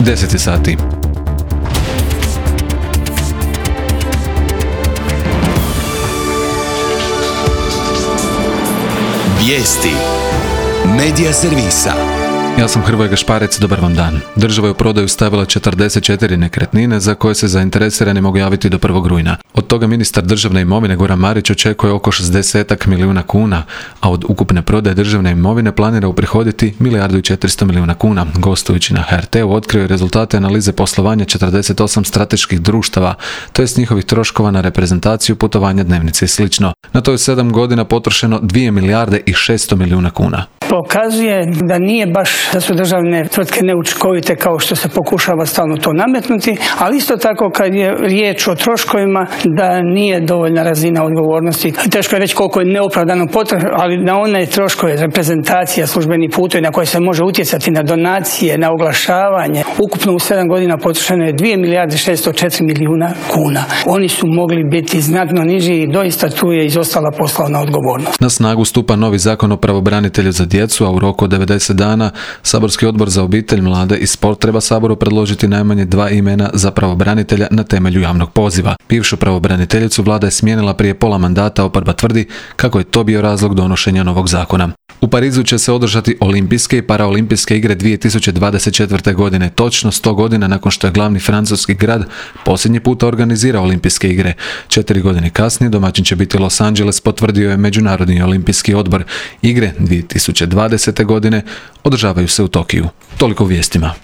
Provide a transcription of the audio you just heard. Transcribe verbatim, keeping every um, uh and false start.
deset sati. Vijesti Medija servisa. Ja sam Hrvoje Gašparec, dobar vam dan. Država je u prodaju stavila četrdeset četiri nekretnine za koje se zainteresirani mogu javiti do prvog rujna. Od toga ministar državne imovine Goran Marić očekuje oko šezdeset milijuna kuna, a od ukupne prodaje državne imovine planira uprihoditi milijardu i četiristo milijuna kuna. Gostujući na H R T-u otkrio je rezultate analize poslovanja četrdeset osam strateških društava, to jest njihovih troškova na reprezentaciju, putovanja, dnevnice i slično. Na to je sedam godina potrošeno dvije milijarde i šesto milijuna kuna. Pokazuje da nije baš da su državne tvrtke neučinkovite kao što se pokušava stalno to nametnuti, ali isto tako kad je riječ o troškovima da nije dovoljna razina odgovornosti. Teško je reći koliko je neopravdano potrebno, ali na one troškove, reprezentacija, službeni putovi na koje se može utjecati, na donacije, na oglašavanje, ukupno u sedam godina potrošeno je dvije milijarde šesto četiri milijuna kuna. Oni su mogli biti znatno niži i doista tu je izostala poslovna odgovornost. Na snagu stupa novi zakon o pravobranitelju za djecu, a u roku od devedeset dana Saborski odbor za obitelj, mlade i sport treba Saboru predložiti najmanje dva imena za pravobranitelja na temelju javnog poziva. Bivšu pravobraniteljicu vlada je smijenila prije pola mandata, oporba tvrdi kako je to bio razlog donošenja novog zakona. U Parizu će se održati olimpijske i paraolimpijske igre dvije tisuće dvadeset četvrte. godine, točno sto godina nakon što je glavni francuski grad posljednji puta organizirao olimpijske igre. Četiri godine kasnije domaćin će biti Los Angeles, potvrdio je Međunarodni olimpijski odbor. Igre dvije tisuće dvadesete. godine održavaju se u Tokiju. Toliko u vijestima.